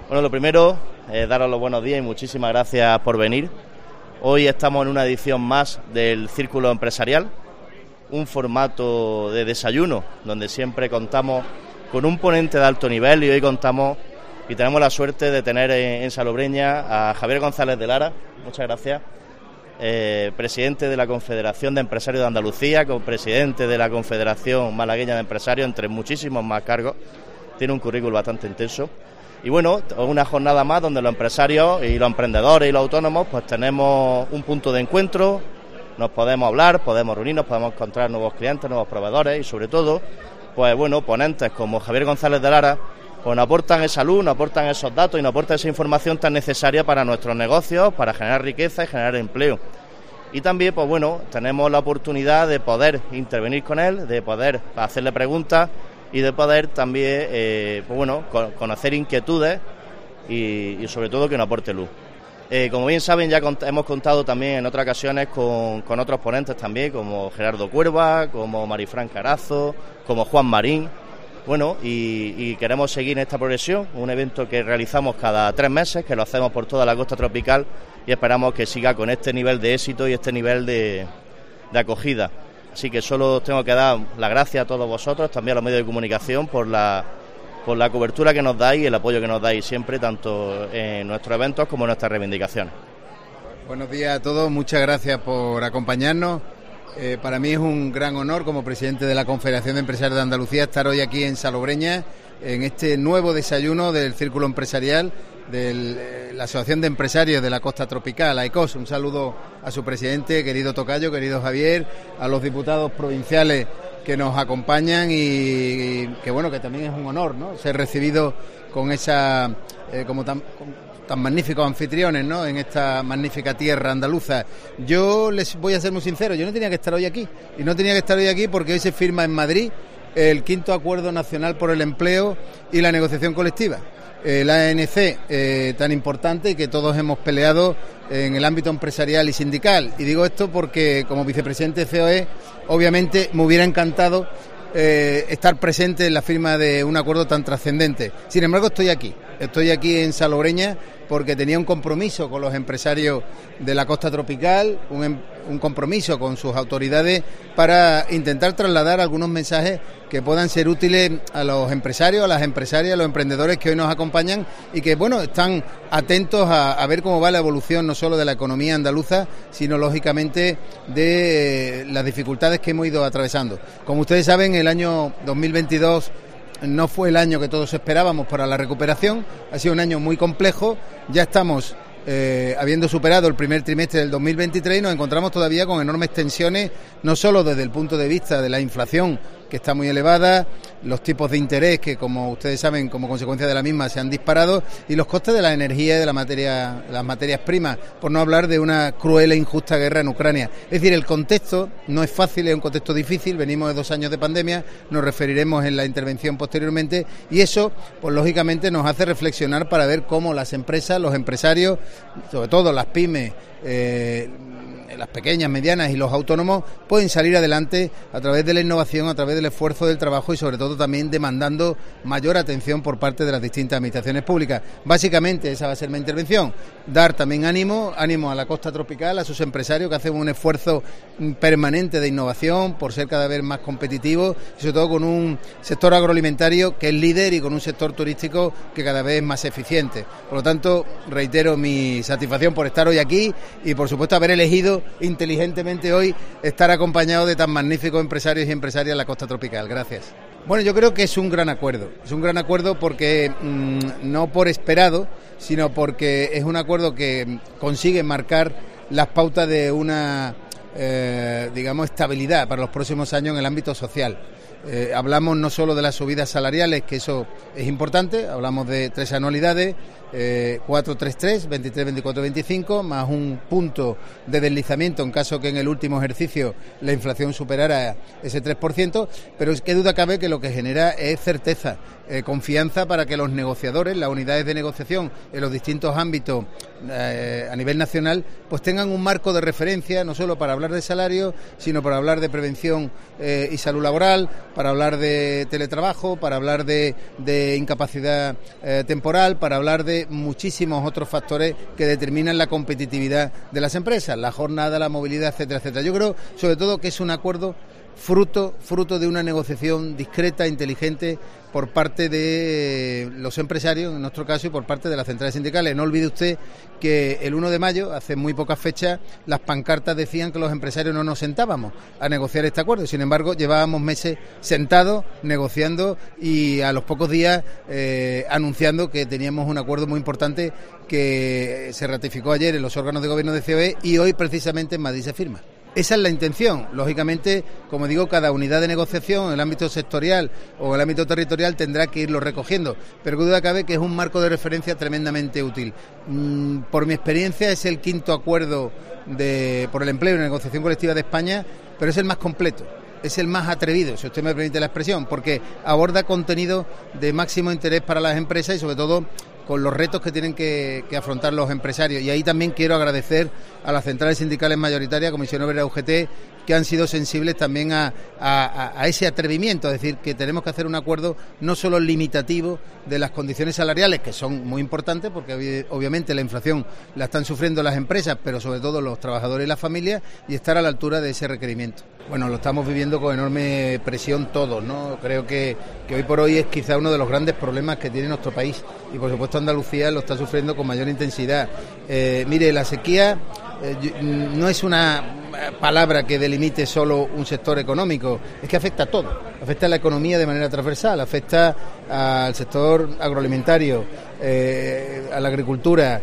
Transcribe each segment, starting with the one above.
Bueno, lo primero, daros los buenos días y muchísimas gracias por venir. Hoy estamos en una edición más del Círculo Empresarial, un formato de desayuno donde siempre contamos con un ponente de alto nivel y hoy contamos y tenemos la suerte de tener en Salobreña a Javier González de Lara. Muchas gracias. Presidente de la Confederación de Empresarios de Andalucía, presidente de la Confederación Malagueña de Empresarios, entre muchísimos más cargos. Tiene un currículum bastante intenso. Y bueno, una jornada más donde los empresarios y los emprendedores y los autónomos pues tenemos un punto de encuentro, nos podemos hablar, podemos reunirnos, podemos encontrar nuevos clientes, nuevos proveedores y sobre todo, pues bueno, ponentes como Javier González de Lara pues nos aportan esa luz, nos aportan esos datos y nos aportan esa información tan necesaria para nuestros negocios, para generar riqueza y generar empleo. Y también, pues bueno, tenemos la oportunidad de poder intervenir con él, de poder hacerle preguntas y de poder también, pues bueno, conocer inquietudes y sobre todo que nos aporte luz. Como bien saben, ya hemos contado también en otras ocasiones con otros ponentes también, como Gerardo Cuerva, como Marifran Carazo, como Juan Marín. Bueno, y queremos seguir en esta progresión, un evento que realizamos cada 3 meses, que lo hacemos por toda la costa tropical y esperamos que siga con este nivel de éxito y este nivel de acogida. Así que solo tengo que dar las gracias a todos vosotros, también a los medios de comunicación, por la cobertura que nos dais y el apoyo que nos dais siempre, tanto en nuestros eventos como en nuestras reivindicaciones. Buenos días a todos, muchas gracias por acompañarnos. Para mí es un gran honor, como presidente de la Confederación de Empresarios de Andalucía, estar hoy aquí en Salobreña, en este nuevo desayuno del Círculo Empresarial de la Asociación de Empresarios de la Costa Tropical, AECOS. Un saludo a su presidente, querido Tocayo, querido Javier, a los diputados provinciales que nos acompañan y que bueno, que también es un honor, ¿no?, ser recibido con esa tan magníficos anfitriones, ¿no?, en esta magnífica tierra andaluza. Yo les voy a ser muy sincero, yo no tenía que estar hoy aquí, y no tenía que estar hoy aquí porque hoy se firma en Madrid el 5º Acuerdo Nacional por el Empleo y la Negociación Colectiva, el ANC, tan importante y que todos hemos peleado en el ámbito empresarial y sindical. Y digo esto porque como vicepresidente de COE, obviamente me hubiera encantado estar presente en la firma de un acuerdo tan trascendente. Sin embargo, estoy aquí en Salobreña porque tenía un compromiso con los empresarios de la costa tropical, un compromiso con sus autoridades para intentar trasladar algunos mensajes que puedan ser útiles a los empresarios, a las empresarias, a los emprendedores que hoy nos acompañan y que, bueno, están atentos a ver cómo va la evolución no solo de la economía andaluza, sino lógicamente de las dificultades que hemos ido atravesando. Como ustedes saben, el año 2022 no fue el año que todos esperábamos para la recuperación, ha sido un año muy complejo, ya estamos habiendo superado el primer trimestre del 2023 y nos encontramos todavía con enormes tensiones, no solo desde el punto de vista de la inflación, que está muy elevada, los tipos de interés que, como ustedes saben, como consecuencia de la misma se han disparado, y los costes de la energía y de las materias primas, por no hablar de una cruel e injusta guerra en Ucrania. Es decir, el contexto no es fácil, es un contexto difícil, venimos de 2 años de pandemia, nos referiremos en la intervención posteriormente, y eso, pues lógicamente nos hace reflexionar para ver cómo las empresas, los empresarios, sobre todo las pymes, las pequeñas, medianas y los autónomos pueden salir adelante a través de la innovación, a través del esfuerzo del trabajo y sobre todo también demandando mayor atención por parte de las distintas administraciones públicas. Básicamente esa va a ser mi intervención, dar también ánimo a la costa tropical, a sus empresarios que hacen un esfuerzo permanente de innovación por ser cada vez más competitivos y sobre todo con un sector agroalimentario que es líder y con un sector turístico que cada vez es más eficiente. Por lo tanto, reitero mi satisfacción por estar hoy aquí y por supuesto haber elegido inteligentemente hoy estar acompañado de tan magníficos empresarios y empresarias en la costa tropical. Gracias. Bueno, yo creo que es un gran acuerdo porque no por esperado, sino porque es un acuerdo que consigue marcar las pautas de una estabilidad para los próximos años en el ámbito social. Hablamos no solo de las subidas salariales, que eso es importante, hablamos de 3 anualidades, 4-3-3, 23, 24, 25, más un punto de deslizamiento en caso que en el último ejercicio la inflación superara ese 3%, pero es que duda cabe que lo que genera es certeza, confianza para que los negociadores, las unidades de negociación en los distintos ámbitos a nivel nacional, pues tengan un marco de referencia, no solo para hablar de salarios, sino para hablar de prevención y salud laboral, para hablar de teletrabajo, para hablar de incapacidad temporal, para hablar de muchísimos otros factores que determinan la competitividad de las empresas, la jornada, la movilidad, etcétera, etcétera. Yo creo, sobre todo, que es un acuerdo fruto de una negociación discreta, inteligente, por parte de los empresarios, en nuestro caso, y por parte de las centrales sindicales. No olvide usted que el 1 de mayo, hace muy pocas fechas, las pancartas decían que los empresarios no nos sentábamos a negociar este acuerdo. Sin embargo, llevábamos meses sentados, negociando, y a los pocos días anunciando que teníamos un acuerdo muy importante que se ratificó ayer en los órganos de gobierno de COE y hoy precisamente en Madrid se firma. Esa es la intención. Lógicamente, como digo, cada unidad de negociación en el ámbito sectorial o en el ámbito territorial tendrá que irlo recogiendo, pero que duda cabe que es un marco de referencia tremendamente útil. Por mi experiencia, es el 5º acuerdo por el empleo y la negociación colectiva de España, pero es el más completo. Es el más atrevido, si usted me permite la expresión, porque aborda contenido de máximo interés para las empresas y, sobre todo, con los retos que tienen que afrontar los empresarios. Y ahí también quiero agradecer a las centrales sindicales mayoritarias, Comisión Obrera, UGT, que han sido sensibles también a ese atrevimiento, es decir, que tenemos que hacer un acuerdo no solo limitativo de las condiciones salariales, que son muy importantes, porque obviamente la inflación la están sufriendo las empresas, pero sobre todo los trabajadores y las familias, y estar a la altura de ese requerimiento. Bueno, lo estamos viviendo con enorme presión todos, ¿no? Creo que hoy por hoy es quizá uno de los grandes problemas que tiene nuestro país, y por supuesto Andalucía lo está sufriendo con mayor intensidad. Mire, la sequía no es una palabra que delimite solo un sector económico, es que afecta a todo, afecta a la economía de manera transversal, afecta al sector agroalimentario, a la agricultura,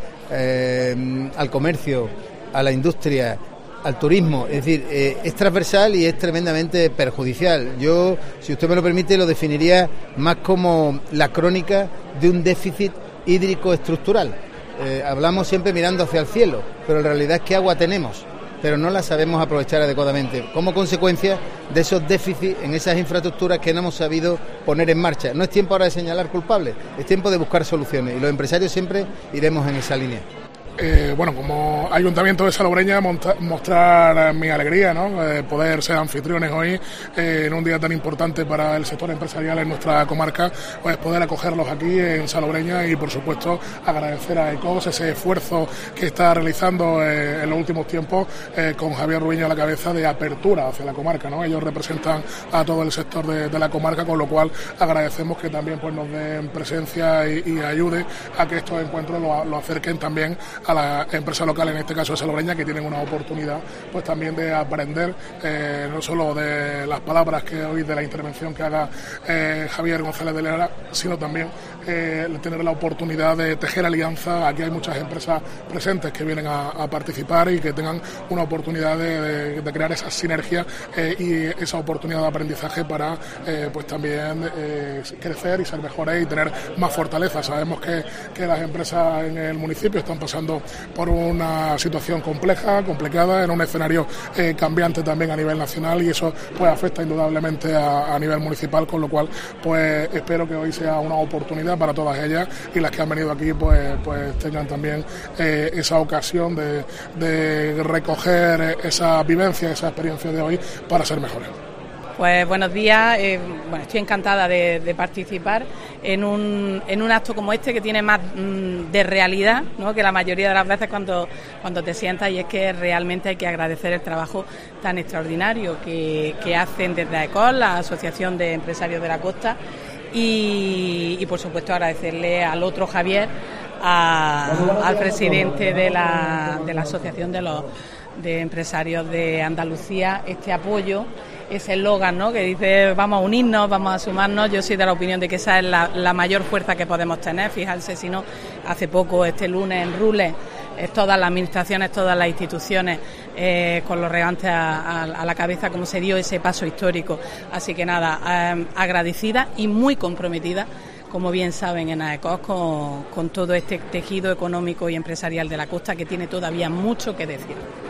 al comercio, a la industria, al turismo. Es decir, es transversal y es tremendamente perjudicial. Yo, si usted me lo permite, lo definiría más como la crónica de un déficit hídrico estructural. Hablamos siempre mirando hacia el cielo, pero en realidad es que agua tenemos, pero no la sabemos aprovechar adecuadamente, como consecuencia de esos déficits en esas infraestructuras que no hemos sabido poner en marcha. No es tiempo ahora de señalar culpables, es tiempo de buscar soluciones, y los empresarios siempre iremos en esa línea. Bueno, como Ayuntamiento de Salobreña, mostrar mi alegría, ¿no? Poder ser anfitriones hoy en un día tan importante para el sector empresarial en nuestra comarca, pues poder acogerlos aquí en Salobreña y, por supuesto, agradecer a ECOS ese esfuerzo que está realizando en los últimos tiempos con Javier Rubiño a la cabeza, de apertura hacia la comarca, ¿no? Ellos representan a todo el sector de la comarca, con lo cual agradecemos que también pues nos den presencia y ayude a que estos encuentros lo acerquen también a la empresa local, en este caso de Salobreña, que tienen una oportunidad pues también de aprender no solo de las palabras que hoy, de la intervención que haga Javier González de Lara, sino también tener la oportunidad de tejer alianza. Aquí hay muchas empresas presentes que vienen a participar y que tengan una oportunidad de crear esa sinergia y esa oportunidad de aprendizaje para pues también crecer y ser mejores y tener más fortaleza. Sabemos que las empresas en el municipio están pasando por una situación complicada, en un escenario cambiante también a nivel nacional, y eso pues afecta indudablemente a nivel municipal, con lo cual pues espero que hoy sea una oportunidad para todas ellas, y las que han venido aquí pues tengan también esa ocasión de recoger esa vivencia, esa experiencia de hoy para ser mejores. Pues buenos días, estoy encantada de participar en un acto como este, que tiene más de realidad, ¿no?, que la mayoría de las veces cuando te sientas, y es que realmente hay que agradecer el trabajo tan extraordinario que hacen desde AECOS, la Asociación de Empresarios de la Costa, y por supuesto agradecerle al otro Javier, al presidente de la Asociación de Empresarios de Andalucía, este apoyo, ese eslogan, ¿no?, que dice vamos a unirnos, vamos a sumarnos. Yo soy de la opinión de que esa es la mayor fuerza que podemos tener. Fíjense, si no, hace poco, este lunes, en Rules, todas las administraciones, todas las instituciones con los regantes a la cabeza, como se dio ese paso histórico. Así que nada, agradecida y muy comprometida, como bien saben en AECOS, con todo este tejido económico y empresarial de la costa, que tiene todavía mucho que decir.